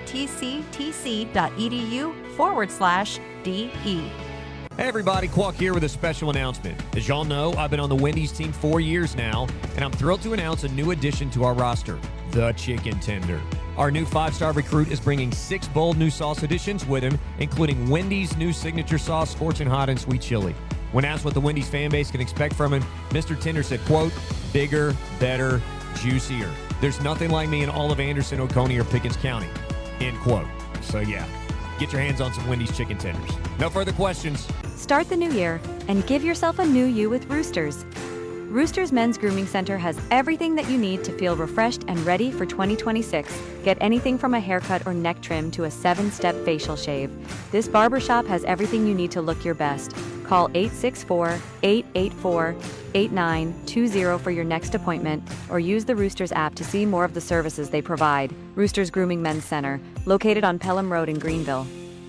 tctc.edu forward slash DE. Hey everybody, Quack here with a special announcement. As y'all know, I've been on the Wendy's team four years now, and I'm thrilled to announce a new addition to our roster, the Chicken Tender. Our new five-star recruit is bringing six bold new sauce additions with him, including Wendy's new signature sauce, Scorching Hot and Sweet Chili. When asked what the Wendy's fan base can expect from him, Mister Tender said, quote, bigger, better, juicier. There's nothing like me in all of Anderson, Oconee, or Pickens County, end quote. So yeah, get your hands on some Wendy's Chicken Tenders. No further questions. Start the new year and give yourself a new you with Roosters. Roosters Men's Grooming Center has everything that you need to feel refreshed and ready for twenty twenty-six. Get anything from a haircut or neck trim to a seven-step facial shave. This barbershop has everything you need to look your best. Call eight six four, eight eight four, eight nine two zero for your next appointment, or use the Roosters app to see more of the services they provide. Roosters Grooming Men's Center, located on Pelham Road in Greenville.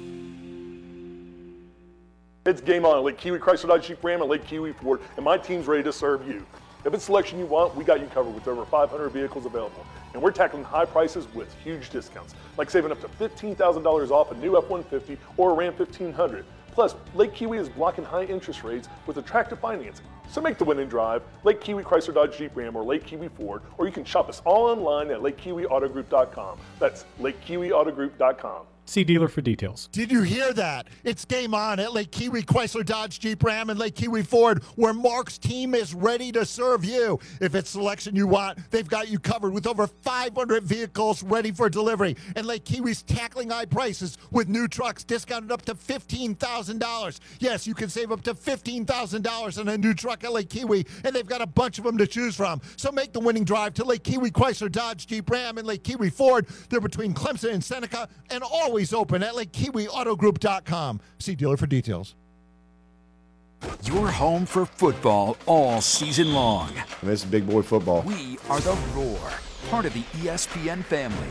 It's game on at Lake Kiwi Chrysler Dodge Jeep Ram and Lake Kiwi Ford, and my team's ready to serve you. If it's selection you want, we got you covered with over five hundred vehicles available. And we're tackling high prices with huge discounts, like saving up to fifteen thousand dollars off a new F one fifty or a Ram fifteen hundred. Plus, Lake Kiwi is blocking high interest rates with attractive financing. So make the winning drive, Lake Kiwi Chrysler Dodge Jeep Ram or Lake Kiwi Ford, or you can shop us all online at lake kiwi auto group dot com. That's lake kiwi auto group dot com. See dealer for details. Did you hear that? It's game on at Lake Kiwi Chrysler Dodge Jeep Ram and Lake Kiwi Ford, where Mark's team is ready to serve you. If it's selection you want, they've got you covered with over five hundred vehicles ready for delivery. And Lake Kiwi's tackling high prices with new trucks discounted up to fifteen thousand dollars. Yes, you can save up to fifteen thousand dollars on a new truck at Lake Kiwi, and they've got a bunch of them to choose from. So make the winning drive to Lake Kiwi Chrysler Dodge Jeep Ram and Lake Kiwi Ford. They're between Clemson and Seneca, and always open at lake kiwi auto group dot com. See dealer for details. You're home for football all season long. This is big boy football. We are the Roar, part of the E S P N family.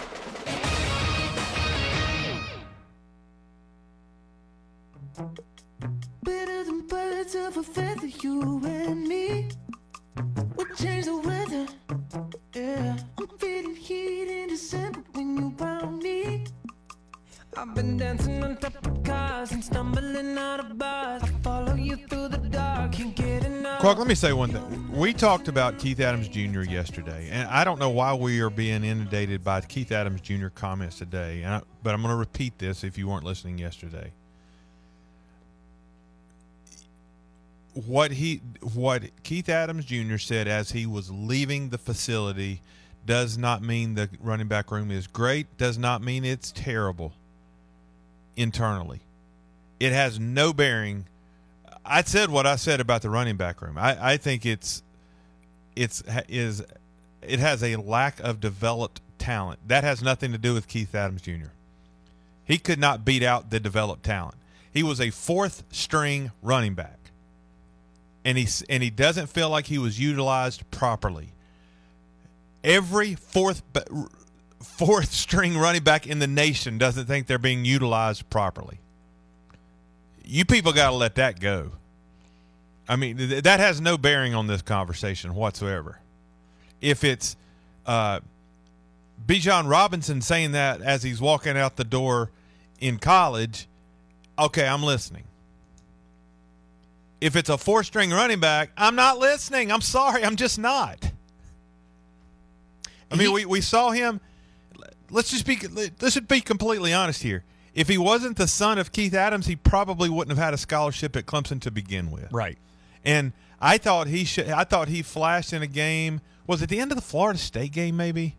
Better than birds of a feather, you and me. We'll change the weather. Yeah, I'm feeling heat in December when you found me. I've been dancing on top of cars and stumbling out of bars. I follow you through the dark, can't get enough. Quack, let me say one thing. We talked about Keith Adams Junior yesterday, and I don't know why we are being inundated by Keith Adams Junior comments today, and I, but I'm going to repeat this if you weren't listening yesterday. What he, what Keith Adams Junior said as he was leaving the facility does not mean the running back room is great, does not mean it's terrible internally. It has no bearing. I said what I said about the running back room. I, I think it's it's is it has a lack of developed talent. That has nothing to do with Keith Adams Junior He could not beat out the developed talent. He was a fourth string running back. And he, and he doesn't feel like he was utilized properly. Every fourth fourth string running back in the nation doesn't think they're being utilized properly. You people got to let that go. I mean, th- that has no bearing on this conversation whatsoever. If it's uh, Bijan Robinson saying that as he's walking out the door in college, okay, I'm listening. If it's a four-string running back, I'm not listening. I'm sorry. I'm just not. I mean, he, we, we saw him. Let's just be let's just be completely honest here. If he wasn't the son of Keith Adams, he probably wouldn't have had a scholarship at Clemson to begin with. Right. And I thought he should. I thought he flashed in a game. Was it the end of the Florida State game? Maybe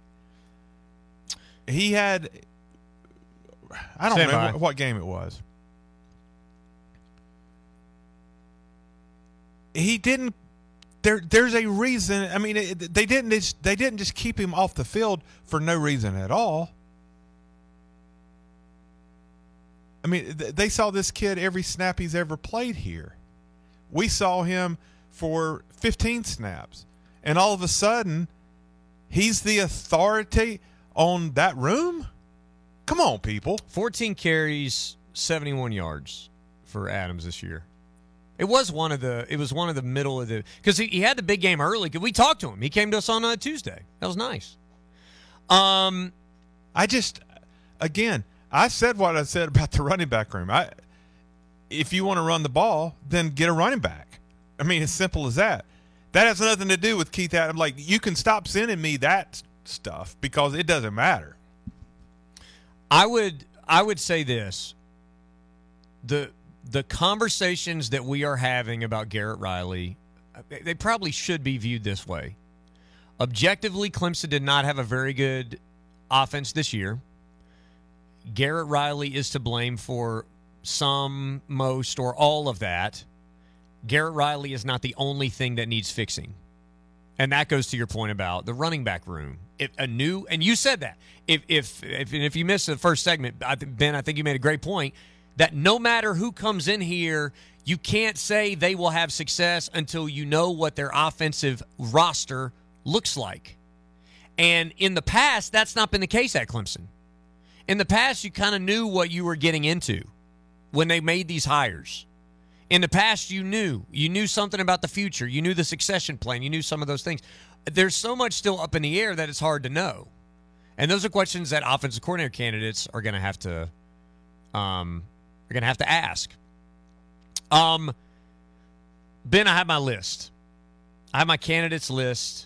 he had. I don't Stand remember by. what game it was. He didn't. There, there's a reason. I mean, it, they didn't. Just, they didn't just keep him off the field for no reason at all. I mean, th- they saw this kid every snap he's ever played here. We saw him for fifteen snaps, and all of a sudden, he's the authority on that room. Come on, people. fourteen carries, seventy-one yards for Adams this year. It was one of the. It was one of the middle of the because he, he had the big game early. We talked to him. He came to us on a Tuesday. That was nice. Um, I just again, I said what I said about the running back room. I, if you want to run the ball, then get a running back. I mean, as simple as that. That has nothing to do with Keith Adams. Like, you can stop sending me that stuff because it doesn't matter. I would. I would say this. The. The conversations that we are having about Garrett Riley, they probably should be viewed this way. Objectively, Clemson did not have a very good offense this year. Garrett Riley is to blame for some, most, or all of that. Garrett Riley is not the only thing that needs fixing. And that goes to your point about the running back room. If a new, and you said that. If if if, if you missed the first segment, I th- Ben, I think you made a great point. That no matter who comes in here, you can't say they will have success until you know what their offensive roster looks like. And in the past, that's not been the case at Clemson. In the past, you kind of knew what you were getting into when they made these hires. In the past, you knew. You knew something about the future. You knew the succession plan. You knew some of those things. There's so much still up in the air that it's hard to know. And those are questions that offensive coordinator candidates are going to have to um, – You're going to have to ask. Um, Ben, I have my list. I have my candidates list.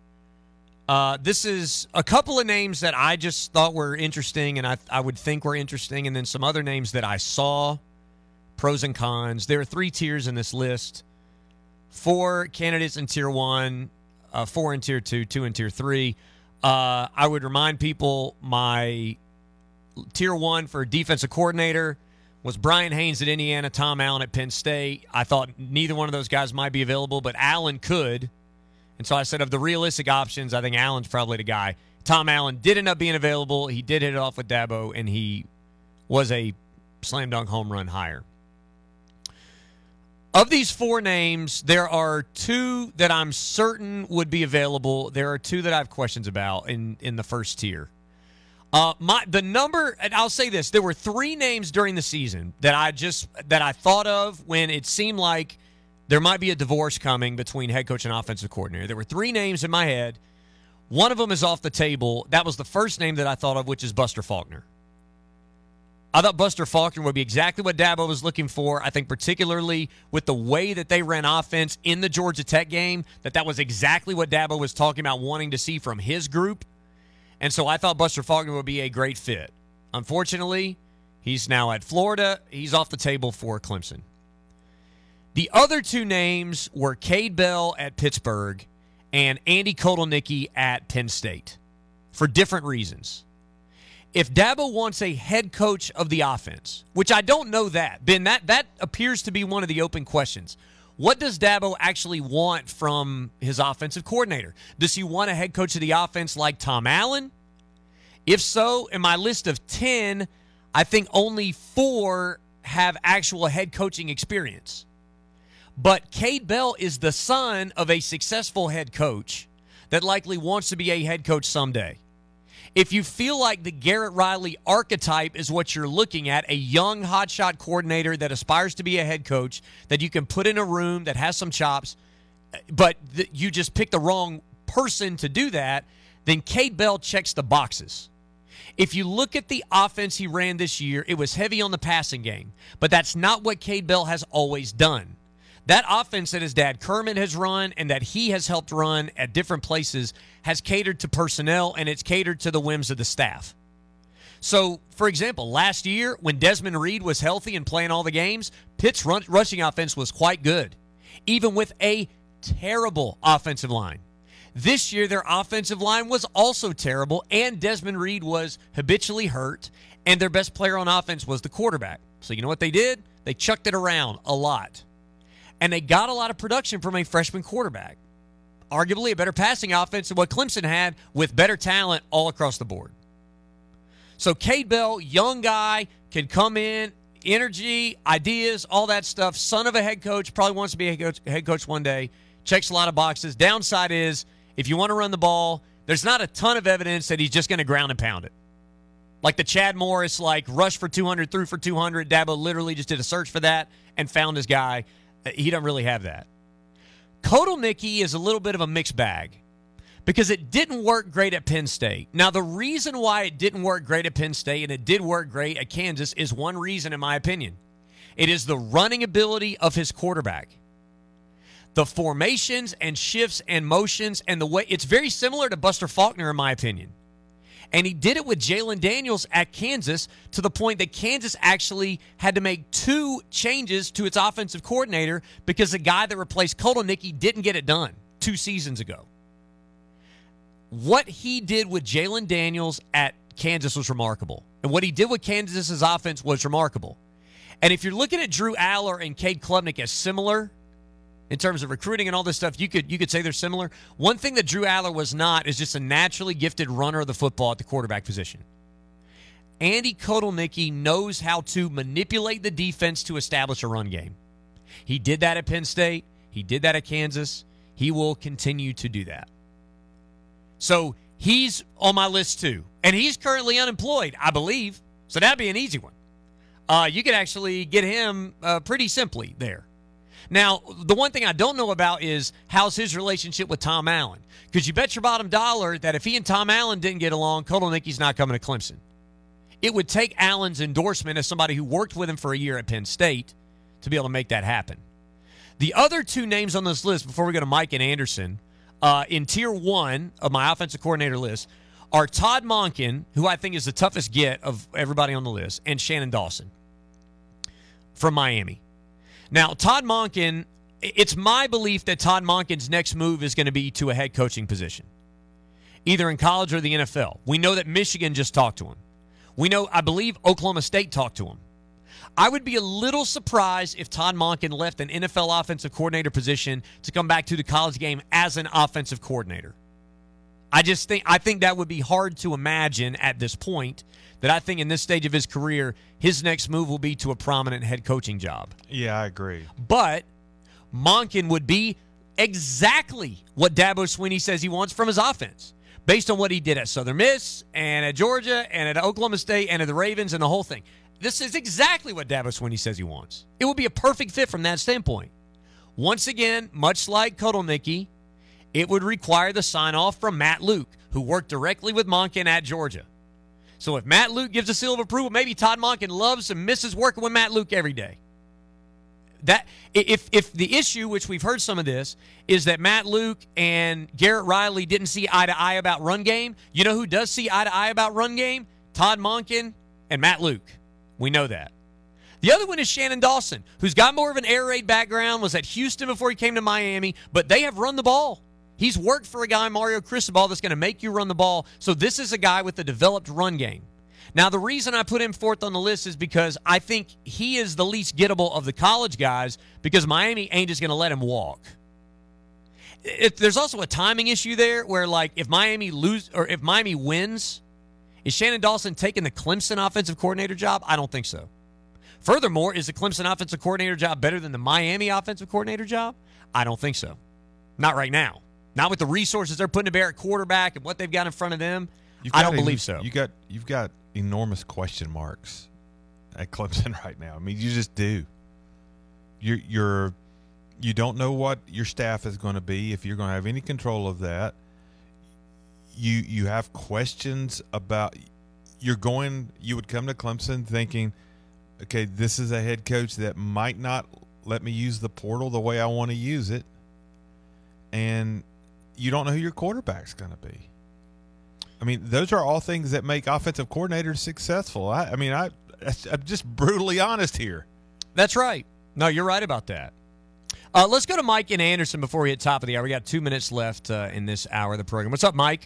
Uh, this is a couple of names that I just thought were interesting and I, I would think were interesting, and then some other names that I saw, pros and cons. There are three tiers in this list. Four candidates in tier one, uh, four in tier two, two in tier three. Uh, I would remind people my tier one for defensive coordinator was Brian Haynes at Indiana, Tom Allen at Penn State. I thought neither one of those guys might be available, but Allen could. And so I said of the realistic options, I think Allen's probably the guy. Tom Allen did end up being available. He did hit it off with Dabo, and he was a slam dunk home run hire. Of these four names, there are two that I'm certain would be available. There are two that I have questions about in, in the first tier. Uh, my the number, and I'll say this: there were three names during the season that I just that I thought of when it seemed like there might be a divorce coming between head coach and offensive coordinator. There were three names in my head. One of them is off the table. That was the first name that I thought of, which is Buster Faulkner. I thought Buster Faulkner would be exactly what Dabo was looking for. I think particularly with the way that they ran offense in the Georgia Tech game, that that was exactly what Dabo was talking about wanting to see from his group. And so I thought Buster Faulkner would be a great fit. Unfortunately, he's now at Florida. He's off the table for Clemson. The other two names were Cade Bell at Pittsburgh and Andy Kotelnicki at Penn State for different reasons. If Dabo wants a head coach of the offense, which I don't know that, Ben, that, that appears to be one of the open questions. What does Dabo actually want from his offensive coordinator? Does he want a head coach of the offense like Tom Allen? If so, in my list of ten, I think only four have actual head coaching experience. But Cade Bell is the son of a successful head coach that likely wants to be a head coach someday. If you feel like the Garrett Riley archetype is what you're looking at, a young hotshot coordinator that aspires to be a head coach, that you can put in a room that has some chops, but th- you just pick the wrong person to do that, then Cade Bell checks the boxes. If you look at the offense he ran this year, it was heavy on the passing game, but that's not what Cade Bell has always done. That offense that his dad Kermit has run and that he has helped run at different places has catered to personnel, and it's catered to the whims of the staff. So, for example, last year when Desmond Reed was healthy and playing all the games, Pitt's run, rushing offense was quite good, even with a terrible offensive line. This year, their offensive line was also terrible, and Desmond Reed was habitually hurt, and their best player on offense was the quarterback. So you know what they did? They chucked it around a lot. And they got a lot of production from a freshman quarterback. Arguably a better passing offense than what Clemson had, with better talent all across the board. So Cade Bell, young guy, can come in, energy, ideas, all that stuff. Son of a head coach, probably wants to be a head coach, head coach one day. Checks a lot of boxes. Downside is, if you want to run the ball, there's not a ton of evidence that he's just going to ground and pound it. Like the Chad Morris, like rush for two hundred, threw for two hundred. Dabo literally just did a search for that and found his guy. He doesn't really have that. Kotelnicki is a little bit of a mixed bag because it didn't work great at Penn State. Now, the reason why it didn't work great at Penn State and it did work great at Kansas is one reason, in my opinion. It is the running ability of his quarterback. The formations and shifts and motions and the way – it's very similar to Buster Faulkner, in my opinion. And he did it with Jalen Daniels at Kansas to the point that Kansas actually had to make two changes to its offensive coordinator because the guy that replaced Kotelnicki didn't get it done two seasons ago. What he did with Jalen Daniels at Kansas was remarkable. And what he did with Kansas's offense was remarkable. And if you're looking at Drew Aller and Cade Klubnik as similar in terms of recruiting and all this stuff, you could you could say they're similar. One thing that Drew Aller was not is just a naturally gifted runner of the football at the quarterback position. Andy Kotelnicki knows how to manipulate the defense to establish a run game. He did that at Penn State. He did that at Kansas. He will continue to do that. So he's on my list too. And he's currently unemployed, I believe. So that'd be an easy one. Uh, you could actually get him uh, pretty simply there. Now, the one thing I don't know about is how's his relationship with Tom Allen. Because you bet your bottom dollar that if he and Tom Allen didn't get along, Kotelnicki's not coming to Clemson. It would take Allen's endorsement as somebody who worked with him for a year at Penn State to be able to make that happen. The other two names on this list, before we go to Mike and Anderson, uh, in tier one of my offensive coordinator list, are Todd Monken, who I think is the toughest get of everybody on the list, and Shannon Dawson from Miami. Now, Todd Monken, it's my belief that Todd Monken's next move is going to be to a head coaching position, either in college or the N F L. We know that Michigan just talked to him. We know, I believe, Oklahoma State talked to him. I would be a little surprised if Todd Monken left an N F L offensive coordinator position to come back to the college game as an offensive coordinator. I just think I think that would be hard to imagine at this point. That I think in this stage of his career, his next move will be to a prominent head coaching job. Yeah, I agree. But Monken would be exactly what Dabo Swinney says he wants from his offense, based on what he did at Southern Miss and at Georgia and at Oklahoma State and at the Ravens and the whole thing. This is exactly what Dabo Swinney says he wants. It would be a perfect fit from that standpoint. Once again, much like Kotelnicki, it would require the sign-off from Matt Luke, who worked directly with Monken at Georgia. So if Matt Luke gives a seal of approval, maybe Todd Monken loves and misses working with Matt Luke every day. That if if the issue, which we've heard some of this, is that Matt Luke and Garrett Riley didn't see eye to eye about run game, you know who does see eye to eye about run game? Todd Monken and Matt Luke. We know that. The other one is Shannon Dawson, who's got more of an air raid background, was at Houston before he came to Miami, but they have run the ball. He's worked for a guy, Mario Cristobal, that's going to make you run the ball. So this is a guy with a developed run game. Now, the reason I put him fourth on the list is because I think he is the least gettable of the college guys because Miami ain't just going to let him walk. It, there's also a timing issue there where, like, if Miami lose or if Miami wins, is Shannon Dawson taking the Clemson offensive coordinator job? I don't think so. Furthermore, is the Clemson offensive coordinator job better than the Miami offensive coordinator job? I don't think so. Not right now. Not with the resources they're putting to bear at quarterback and what they've got in front of them. You've I got don't en- believe so. You got you've got enormous question marks at Clemson right now. I mean, you just do. You're you're you don't know what your staff is going to be, if you're going to have any control of that. You you have questions about. You're going. You would come to Clemson thinking, okay, this is a head coach that might not let me use the portal the way I want to use it, and you don't know who your quarterback's going to be. I mean, those are all things that make offensive coordinators successful. I, I mean, I, I'm just brutally honest here. That's right. No, you're right about that. Uh, let's go to Mike and Anderson before we hit top of the hour. We got two minutes left uh, in this hour of the program. What's up, Mike?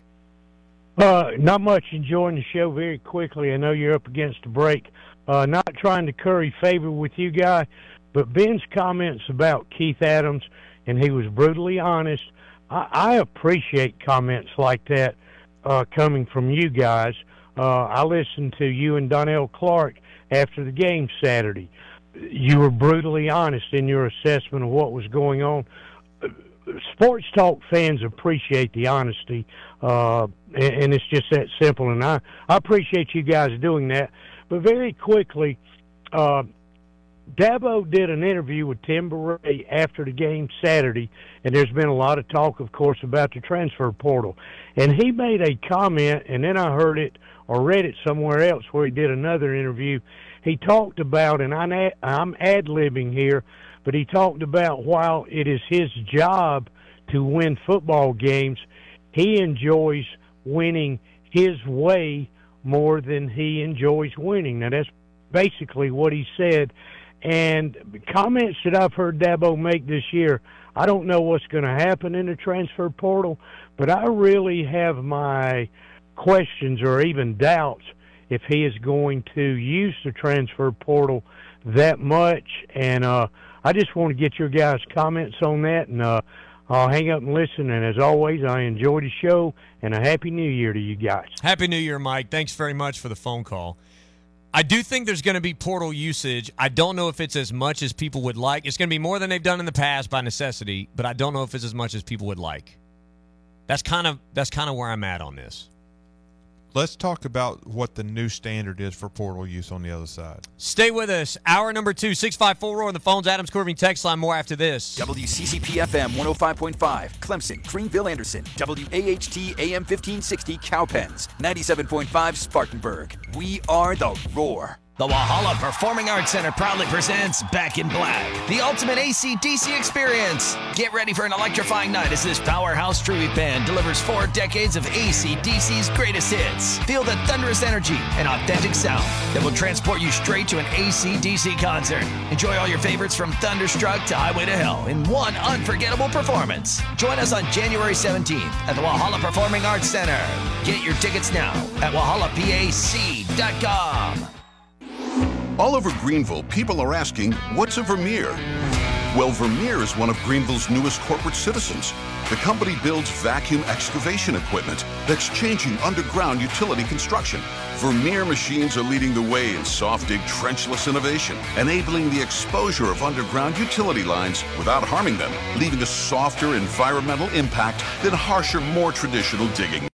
Uh, not much. Enjoying the show very quickly. I know you're up against a break. Uh, not trying to curry favor with you guy, but Ben's comments about Keith Adams, and he was brutally honest. I, I appreciate comments like that. Uh, coming from you guys. Uh, I listened to you and Donnell Clark after the game Saturday. You were brutally honest in your assessment of what was going on. Sports talk fans appreciate the honesty, uh, and, and it's just that simple, and I, I appreciate you guys doing that. But very quickly, uh, Dabo did an interview with Tim Beret after the game Saturday, and there's been a lot of talk, of course, about the transfer portal. And he made a comment, and then I heard it or read it somewhere else where he did another interview. He talked about, and I'm, ad- I'm ad-libbing here, but he talked about while it is his job to win football games, he enjoys winning his way more than he enjoys winning. Now, that's basically what he said. And comments that I've heard Dabo make this year, I don't know what's going to happen in the transfer portal, but I really have my questions or even doubts if he is going to use the transfer portal that much. And uh, I just want to get your guys' comments on that, and uh, I'll hang up and listen. And as always, I enjoy the show, and a Happy New Year to you guys. Happy New Year, Mike. Thanks very much for the phone call. I do think there's going to be portal usage. I don't know if it's as much as people would like. It's going to be more than they've done in the past by necessity, but I don't know if it's as much as people would like. That's kind of that's kind of where I'm at on this. Let's talk about what the new standard is for portal use on the other side. Stay with us. Hour number two, six five four roar on the phones. Adams Corving text line. More after this. W C C P F M one oh five point five, Clemson, Greenville, Anderson. W A H T A M fifteen sixty, Cowpens. ninety-seven point five, Spartanburg. We are the Roar. The Walhalla Performing Arts Center proudly presents Back in Black, the ultimate A C D C experience. Get ready for an electrifying night as this powerhouse tribute band delivers four decades of A C D C's greatest hits. Feel the thunderous energy and authentic sound that will transport you straight to an A C D C concert. Enjoy all your favorites from Thunderstruck to Highway to Hell in one unforgettable performance. Join us on January seventeenth at the Walhalla Performing Arts Center. Get your tickets now at walhalla pac dot com. All over Greenville, people are asking, what's a Vermeer? Well, Vermeer is one of Greenville's newest corporate citizens. The company builds vacuum excavation equipment that's changing underground utility construction. Vermeer machines are leading the way in soft dig trenchless innovation, enabling the exposure of underground utility lines without harming them, leaving a softer environmental impact than harsher, more traditional digging.